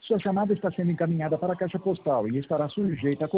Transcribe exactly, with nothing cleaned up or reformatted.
Sua chamada está sendo encaminhada para a caixa postal e estará sujeita a